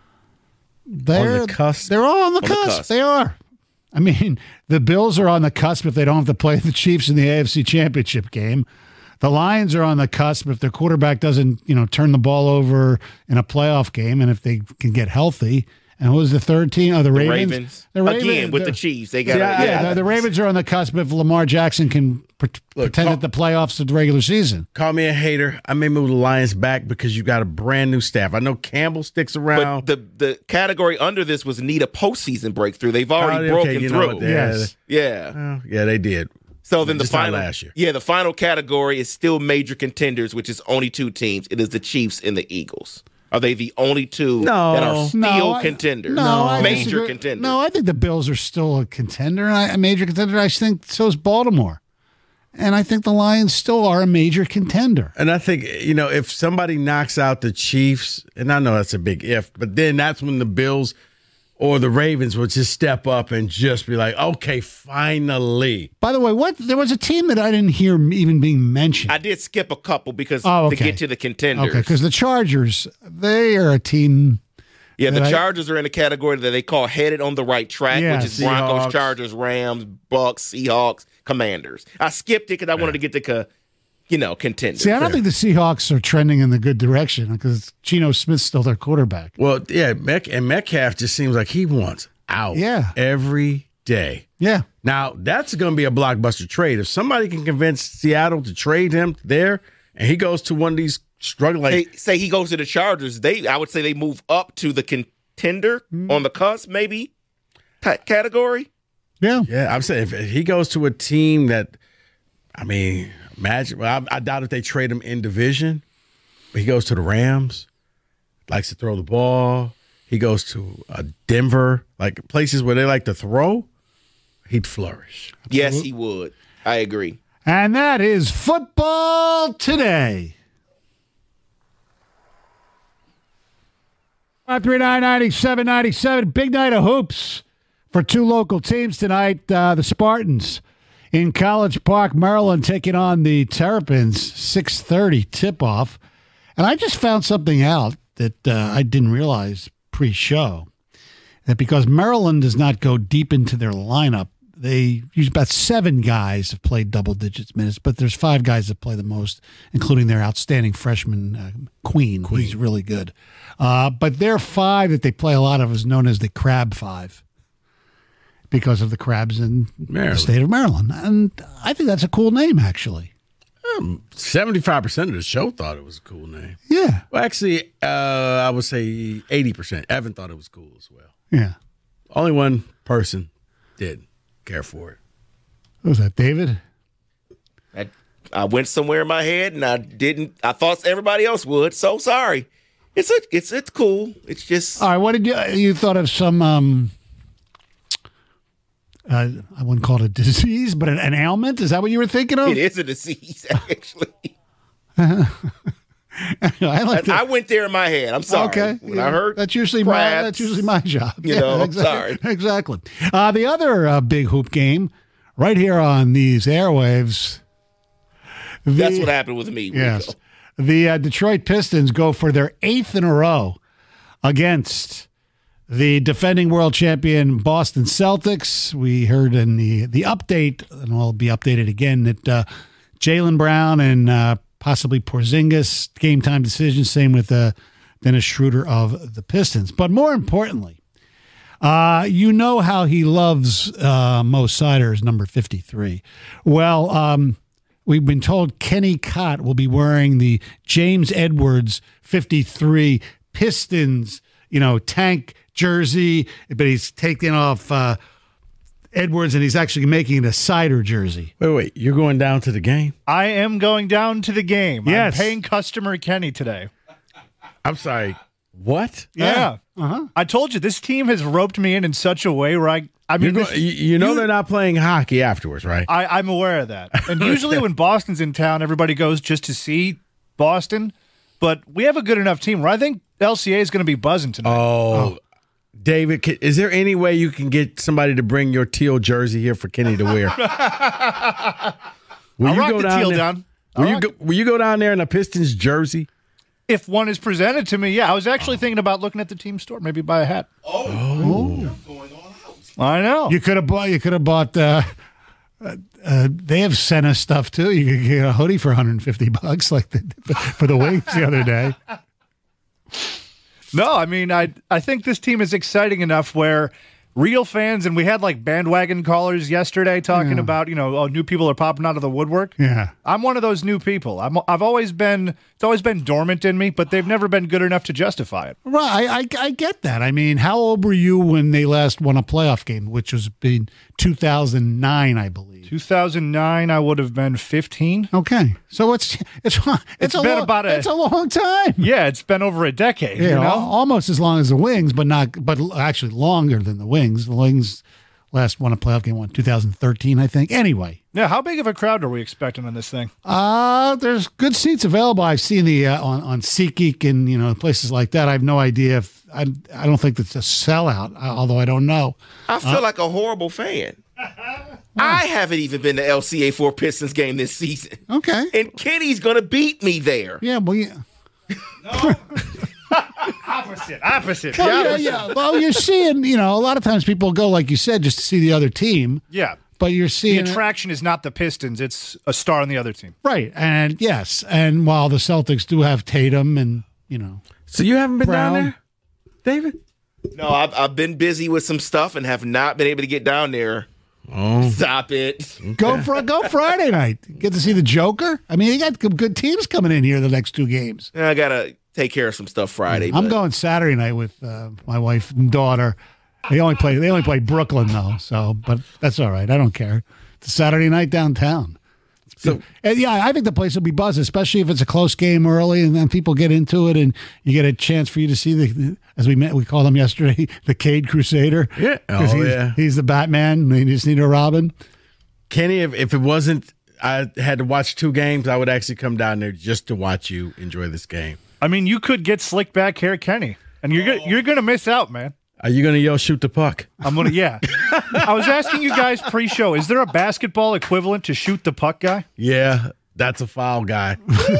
[SPEAKER 2] They're,
[SPEAKER 3] On the cusp?
[SPEAKER 2] They're all on the,
[SPEAKER 4] the
[SPEAKER 2] cusp.
[SPEAKER 4] cusp.
[SPEAKER 2] They are. I mean, the Bills are on the cusp if they don't have to play the Chiefs in the A F C Championship game. The Lions are on the cusp if their quarterback doesn't, you know, turn the ball over in a playoff game, and if they can get healthy. And who was the third team? Oh, the
[SPEAKER 4] The
[SPEAKER 2] Ravens.
[SPEAKER 4] Ravens.
[SPEAKER 2] The Ravens-
[SPEAKER 4] Again, with
[SPEAKER 2] the-
[SPEAKER 4] the Chiefs. They got
[SPEAKER 3] Yeah,
[SPEAKER 2] Yeah, the, the Ravens are on the cusp if Lamar Jackson can pre-
[SPEAKER 3] Look,
[SPEAKER 2] pretend
[SPEAKER 3] call-
[SPEAKER 2] at the playoffs of the regular season.
[SPEAKER 3] Call me a hater. I may move the Lions back because you got a brand new staff. I know Campbell sticks around.
[SPEAKER 4] But the, the category under this was need a postseason breakthrough. They've already
[SPEAKER 3] Oh, okay,
[SPEAKER 4] broken
[SPEAKER 3] you know
[SPEAKER 4] through.
[SPEAKER 3] what, they-
[SPEAKER 2] Yes.
[SPEAKER 4] Yeah.
[SPEAKER 3] Oh, yeah, they did.
[SPEAKER 4] So then the
[SPEAKER 3] Just not
[SPEAKER 4] final
[SPEAKER 3] last year.
[SPEAKER 4] Yeah, the final category is still major contenders, which is only two teams. It is the Chiefs and the Eagles. Are they the only two
[SPEAKER 3] No.
[SPEAKER 4] that are still
[SPEAKER 2] No, I-
[SPEAKER 4] contenders?
[SPEAKER 2] No, I
[SPEAKER 4] major
[SPEAKER 2] disagree.
[SPEAKER 4] contenders.
[SPEAKER 2] No, I think the Bills are still a contender, and I, a major contender. I think so is Baltimore, and I think the Lions still are a major contender.
[SPEAKER 3] And I think, you know, if somebody knocks out the Chiefs, and I know that's a big if, but then that's when the Bills or the Ravens would just step up and just be like, okay, finally.
[SPEAKER 2] By the way, what there was a team that I didn't hear even being mentioned.
[SPEAKER 4] I did skip a couple because
[SPEAKER 2] Oh,
[SPEAKER 4] to
[SPEAKER 2] okay.
[SPEAKER 4] get to the contenders.
[SPEAKER 2] Okay, because the Chargers, they are a team.
[SPEAKER 4] Yeah, the
[SPEAKER 2] that I-
[SPEAKER 4] Chargers are in a category that they call headed on the right track,
[SPEAKER 2] Yeah,
[SPEAKER 4] which is Broncos,
[SPEAKER 3] Seahawks.
[SPEAKER 4] Chargers, Rams, Bucks, Seahawks, Commanders. I skipped it because I wanted to get the, co- you know, contenders.
[SPEAKER 2] See, I don't think the Seahawks are trending in the good direction because Geno Smith's still their quarterback.
[SPEAKER 3] Well, yeah, Met- and Metcalf just seems like he wants out
[SPEAKER 2] Yeah.
[SPEAKER 3] every day.
[SPEAKER 2] Yeah.
[SPEAKER 3] Now, that's going to be a blockbuster trade. If somebody can convince Seattle to trade him there and he goes to one of these struggling, like,
[SPEAKER 4] Hey, say he goes to the Chargers, they I would say they move up to the contender on the cusp, maybe t- category.
[SPEAKER 2] Yeah.
[SPEAKER 3] yeah, I'm saying if he goes to a team that, I mean, imagine, well, I, I doubt if they trade him in division, but he goes to the Rams, likes to throw the ball. He goes to uh, Denver, like places where they like to throw, he'd flourish.
[SPEAKER 4] Yes, he would. I agree.
[SPEAKER 2] And that is football today. five three nine, nine seven nine seven. Big night of hoops for two local teams tonight. Uh, the Spartans in College Park, Maryland, taking on the Terrapins. six thirty tip-off. And I just found something out that uh, I didn't realize pre-show. That because Maryland does not go deep into their lineup, they use about seven guys have played double digits minutes, but there's five guys that play the most, including their outstanding freshman uh, Queen. Queen. He's really good. Uh, but their five that they play a lot of is known as the Crab Five because of the crabs in
[SPEAKER 3] Maryland.
[SPEAKER 2] the state of Maryland. And I think that's a cool name, actually.
[SPEAKER 3] seventy-five percent of the show thought it was a cool name.
[SPEAKER 2] Yeah.
[SPEAKER 3] Well, actually, uh, I would say eighty percent. Evan thought it was cool as well.
[SPEAKER 2] Yeah.
[SPEAKER 3] Only one person did care for it.
[SPEAKER 2] What was that, David?
[SPEAKER 4] I, I went somewhere in my head and I didn't. I thought everybody else would. So sorry. It's a, it's it's cool. It's just
[SPEAKER 2] All right. What did you you thought of some? Um, uh, I wouldn't call it a disease, but an, an ailment. Is that what you were thinking of?
[SPEAKER 4] it is a disease actually.
[SPEAKER 2] I like
[SPEAKER 4] I went there in my head. I'm sorry.
[SPEAKER 2] Okay.
[SPEAKER 4] When
[SPEAKER 2] yeah.
[SPEAKER 4] I heard
[SPEAKER 2] that's usually
[SPEAKER 4] Kratz,
[SPEAKER 2] my that's usually my job.
[SPEAKER 4] You
[SPEAKER 2] yeah,
[SPEAKER 4] know, I'm
[SPEAKER 2] exactly.
[SPEAKER 4] sorry.
[SPEAKER 2] Exactly. Uh, the other uh, big hoop game right here on these airwaves. The,
[SPEAKER 4] That's what happened with me.
[SPEAKER 2] Yes.
[SPEAKER 4] Rico.
[SPEAKER 2] The uh, Detroit Pistons go for their eighth in a row against the defending world champion Boston Celtics. We heard in the, the update, and I'll be updated again, that uh, Jaylen Brown and uh, possibly Porzingis game time decision. Same with uh, Dennis Schroeder of the Pistons. But more importantly, uh, you know how he loves uh, Mo Sider's number fifty-three. Well, um, we've been told Kenny Cott will be wearing the James Edwards fifty-three Pistons, you know, tank jersey, but he's taking off uh, Edwards and he's actually making it a Sider jersey.
[SPEAKER 3] Wait, wait, you're going down to the game?
[SPEAKER 5] I am going down to the game.
[SPEAKER 2] Yes.
[SPEAKER 5] I'm paying customer Kenny today.
[SPEAKER 3] I'm sorry. What?
[SPEAKER 5] Yeah.
[SPEAKER 2] Uh-huh.
[SPEAKER 5] I told you, this team has roped me in in such a way where I, I mean,
[SPEAKER 3] You're
[SPEAKER 5] this,
[SPEAKER 3] go- you, you know
[SPEAKER 5] you-
[SPEAKER 3] they're not playing hockey afterwards, right?
[SPEAKER 5] I, I'm aware of that. And usually when Boston's in town, everybody goes just to see Boston. But we have a good enough team where I think L C A is going to be buzzing tonight.
[SPEAKER 3] Oh, David, ca- is there any way you can get somebody to bring your teal jersey here for Kenny to wear? Will
[SPEAKER 5] I'll
[SPEAKER 3] you
[SPEAKER 5] rock
[SPEAKER 3] go
[SPEAKER 5] the
[SPEAKER 3] down
[SPEAKER 5] teal
[SPEAKER 3] there?
[SPEAKER 5] down.
[SPEAKER 3] Will
[SPEAKER 5] I'll
[SPEAKER 3] you
[SPEAKER 5] rock
[SPEAKER 3] go? Will you go down there in a Pistons jersey?
[SPEAKER 5] If one is presented to me, yeah. I was actually thinking about looking at the team store, maybe buy a hat.
[SPEAKER 4] Oh.
[SPEAKER 5] I know.
[SPEAKER 2] You could have bought. You could have bought. Uh, uh, uh, they have sent us stuff too. You could get a hoodie for one hundred fifty bucks, like the, for the Wings the other day.
[SPEAKER 5] No, I mean, I I think this team is exciting enough where real fans, and we had like bandwagon callers yesterday talking
[SPEAKER 2] Yeah.
[SPEAKER 5] about, you know, oh, new people are popping out of the woodwork.
[SPEAKER 2] Yeah.
[SPEAKER 5] I'm one of those new people. I'm, I've always been, it's always been dormant in me, but they've never been good enough to justify it.
[SPEAKER 2] Well, I, I I get that. I mean, how old were you when they last won a playoff game, which was in two thousand nine, I believe.
[SPEAKER 5] two thousand nine, I would have been fifteen.
[SPEAKER 2] Okay, so it's it's it's,
[SPEAKER 5] It's
[SPEAKER 2] a
[SPEAKER 5] been
[SPEAKER 2] long,
[SPEAKER 5] about a-
[SPEAKER 2] it's a long time.
[SPEAKER 5] Yeah, it's been over a decade.
[SPEAKER 2] Yeah,
[SPEAKER 5] you know?
[SPEAKER 2] al- almost as long as the Wings, but not, but actually longer than the Wings. The Wings last won a playoff game in two thousand thirteen, I think. Anyway,
[SPEAKER 5] Yeah, how big of a crowd are we expecting on this thing?
[SPEAKER 2] uh there's good seats available. I've seen the uh, on on SeatGeek and you know places like that. I have no idea if I I don't think it's a sellout, although I don't know.
[SPEAKER 4] I feel like a horrible fan. I haven't even been to L C A for a Pistons game this season.
[SPEAKER 2] Okay,
[SPEAKER 4] And Kenny's going to beat me there.
[SPEAKER 2] yeah, well, yeah.
[SPEAKER 5] Opposite, opposite.
[SPEAKER 2] Well,
[SPEAKER 5] yeah,
[SPEAKER 2] yeah, yeah. Well, you're seeing, you know, a lot of times people go, like you said, just to see the other team.
[SPEAKER 5] yeah.
[SPEAKER 2] But you're
[SPEAKER 5] The
[SPEAKER 2] seeing
[SPEAKER 5] attraction is not the Pistons; it's a star on the other team.
[SPEAKER 2] right, and yes, and while the Celtics do have Tatum, and you know,
[SPEAKER 3] So you haven't been
[SPEAKER 2] Brown.
[SPEAKER 3] down there, David?
[SPEAKER 4] No, I've, I've been busy with some stuff and have not been able to get down there.
[SPEAKER 3] Oh,
[SPEAKER 4] Stop it.
[SPEAKER 2] go for go Friday night. Get to see the Joker. I mean, you got good- good teams coming in here the next two games.
[SPEAKER 4] I got to take care of some stuff Friday.
[SPEAKER 2] I'm
[SPEAKER 4] but-
[SPEAKER 2] going Saturday night with uh, my wife and daughter. They only play they only play Brooklyn though, so but that's all right. I don't care. It's a Saturday night downtown.
[SPEAKER 3] so
[SPEAKER 2] And yeah, I think the place will be buzzed, especially if it's a close game early, and then people get into it, and you get a chance for you to see the, as we met, we called him yesterday, the Cade Crusader.
[SPEAKER 3] Yeah.
[SPEAKER 2] 'Cause
[SPEAKER 3] Oh,
[SPEAKER 2] he's,
[SPEAKER 3] yeah.
[SPEAKER 2] he's the Batman. They just need a Robin.
[SPEAKER 3] Kenny, if, if it wasn't, I had to watch two games, I would actually come down there just to watch you enjoy this game.
[SPEAKER 5] I mean, you could get slick back hair, Kenny, and you're go- you're gonna miss out, man.
[SPEAKER 3] Are you going to yell shoot the puck?
[SPEAKER 5] I'm gonna, yeah. I was asking you guys pre-show: is there a basketball equivalent to shoot the puck guy?
[SPEAKER 3] Yeah, that's a foul, guy.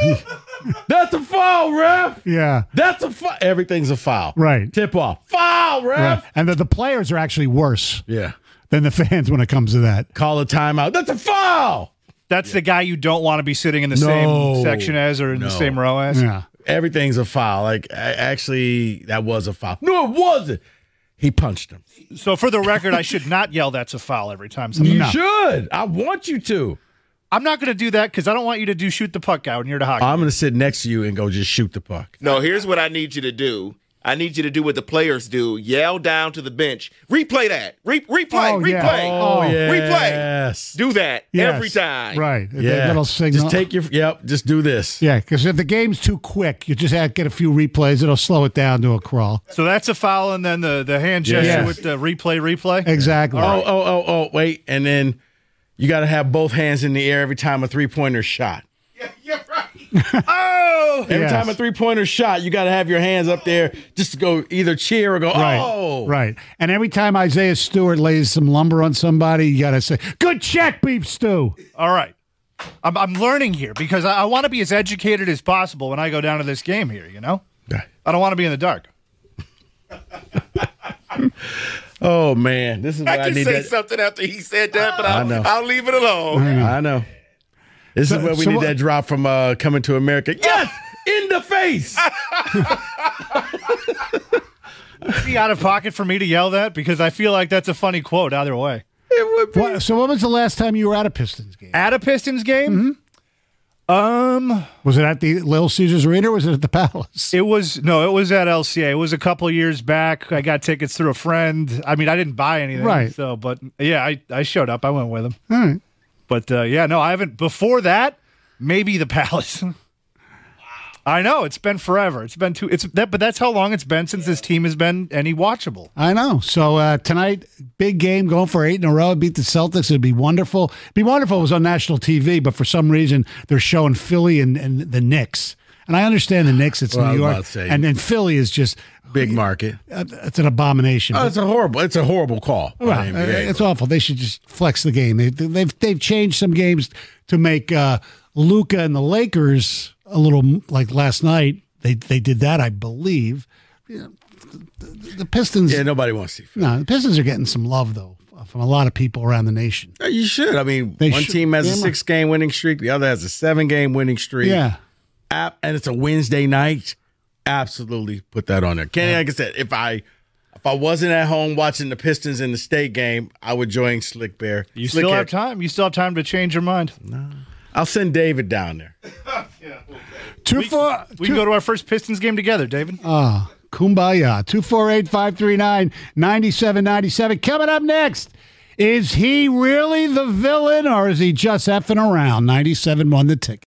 [SPEAKER 3] That's a foul, ref.
[SPEAKER 2] Yeah,
[SPEAKER 3] That's a foul. Everything's a foul.
[SPEAKER 2] Right.
[SPEAKER 3] Tip off. Foul, ref.
[SPEAKER 2] right. And the, the players are actually worse
[SPEAKER 3] Yeah.
[SPEAKER 2] than the fans when it comes to that.
[SPEAKER 3] Call a timeout. That's a foul.
[SPEAKER 5] That's the guy you don't want to be sitting in the
[SPEAKER 3] No.
[SPEAKER 5] same section as or in
[SPEAKER 3] No.
[SPEAKER 5] the same row as.
[SPEAKER 2] Yeah.
[SPEAKER 3] Everything's a foul. Like, a- actually, that was a foul. No, it wasn't. He punched him.
[SPEAKER 5] So for the record, I should not yell "that's a foul" every time. Somebody.
[SPEAKER 3] You
[SPEAKER 2] No.
[SPEAKER 3] should. I want you to.
[SPEAKER 5] I'm not going to do that because I don't want you to do shoot the puck guy when you're the hockey.
[SPEAKER 3] I'm going to sit next to you and go just shoot the puck.
[SPEAKER 4] No, here's what I need you to do. I need you to do what the players do. Yell down to the bench. Replay that. Re- replay.
[SPEAKER 2] Oh, yeah.
[SPEAKER 4] replay.
[SPEAKER 2] Oh,
[SPEAKER 4] Replay.
[SPEAKER 3] yes.
[SPEAKER 4] Do that
[SPEAKER 2] Yes.
[SPEAKER 4] every time.
[SPEAKER 2] Right.
[SPEAKER 3] Yeah.
[SPEAKER 2] That little signal.
[SPEAKER 3] Just take your, yep, just do this.
[SPEAKER 2] Yeah, because if the game's too quick, you just have to get a few replays. It'll slow it down to a crawl.
[SPEAKER 5] So that's a foul, and then the, the hand gesture
[SPEAKER 3] Yes.
[SPEAKER 5] with the replay, replay.
[SPEAKER 2] Exactly.
[SPEAKER 3] Oh, oh, oh, oh, wait. And then you got to have both hands in the air every time a three-pointer shot.
[SPEAKER 4] Yeah, you're right.
[SPEAKER 3] Oh! Every
[SPEAKER 2] Yes.
[SPEAKER 3] time a three-pointer shot, you got to have your hands up there just to go either cheer or go,
[SPEAKER 2] Right,
[SPEAKER 3] oh!
[SPEAKER 2] right. And every time Isaiah Stewart lays some lumber on somebody, you got to say, good check, Beef Stew.
[SPEAKER 5] All right. I'm, I'm learning here because I, I want to be as educated as possible when I go down to this game here, you know?
[SPEAKER 3] Yeah.
[SPEAKER 5] I don't want to be in the dark.
[SPEAKER 3] Oh, man. This is what
[SPEAKER 4] I
[SPEAKER 3] I,
[SPEAKER 4] can
[SPEAKER 3] need
[SPEAKER 4] say
[SPEAKER 3] that.
[SPEAKER 4] something after he said that, but
[SPEAKER 3] I
[SPEAKER 4] I'll,
[SPEAKER 3] know.
[SPEAKER 4] I'll leave it alone.
[SPEAKER 3] I know. This
[SPEAKER 2] So-
[SPEAKER 3] is where we
[SPEAKER 2] so
[SPEAKER 3] need
[SPEAKER 2] what-
[SPEAKER 3] that drop from uh, Coming to America. Yes! In the face!
[SPEAKER 5] Be out of pocket for me to yell that because I feel like that's a funny quote either way.
[SPEAKER 3] It would be.
[SPEAKER 2] What, so what was the last time you were at a Pistons game?
[SPEAKER 5] At a Pistons game? Um,
[SPEAKER 2] Was it at the Little Caesars Arena or was it at the Palace?
[SPEAKER 5] it was no, it was at L C A. It was a couple of years back. I got tickets through a friend. I mean, I didn't buy anything,
[SPEAKER 2] Right.
[SPEAKER 5] So, but yeah, I, I showed up. I went with him.
[SPEAKER 2] All right.
[SPEAKER 5] But uh, yeah, no, I haven't. Before that, maybe the Palace. I know it's been forever. It's been two. It's that, but that's how long it's been since this team has been any watchable.
[SPEAKER 2] I know. So uh, tonight, big game, going for eight in a row, beat the Celtics. It'd be wonderful. It'd be wonderful if it was on national T V, but for some reason they're showing Philly and, and the Knicks. And I understand the Knicks, it's
[SPEAKER 3] Well, I was
[SPEAKER 2] New York.
[SPEAKER 3] about to say.
[SPEAKER 2] And then Philly is just,
[SPEAKER 3] Big market.
[SPEAKER 2] uh, it's an abomination.
[SPEAKER 3] Oh, it's a horrible. It's a horrible call. by
[SPEAKER 2] Right.
[SPEAKER 3] the N B A.
[SPEAKER 2] Uh, It's awful. They should just flex the game. They, they've they've changed some games to make uh, Luka and the Lakers a little m- like last night. They they did that, I believe. You know, the, the, the Pistons.
[SPEAKER 3] Yeah, nobody wants to see.
[SPEAKER 2] No, the Pistons are getting some love though from a lot of people around the nation.
[SPEAKER 3] Yeah, you should. I mean,
[SPEAKER 2] They
[SPEAKER 3] one
[SPEAKER 2] should.
[SPEAKER 3] team has a
[SPEAKER 2] Damn right.
[SPEAKER 3] six-game winning streak. The other has a seven-game winning streak.
[SPEAKER 2] Yeah.
[SPEAKER 3] App, and it's a Wednesday night. Absolutely put that on there. Kenny, like I said, if I if I wasn't at home watching the Pistons in the state game, I would join Slick Bear.
[SPEAKER 5] You
[SPEAKER 3] Slick
[SPEAKER 5] still
[SPEAKER 3] Hair.
[SPEAKER 5] have time. You still have time to change your mind.
[SPEAKER 3] I'll send David down there.
[SPEAKER 2] Two four.
[SPEAKER 5] We can go to our first Pistons game together, David.
[SPEAKER 2] Ah, kumbaya. Two four eight five three nine ninety seven ninety seven. Coming up next. Is he really the villain or is he just effing around? ninety-seven won the ticket.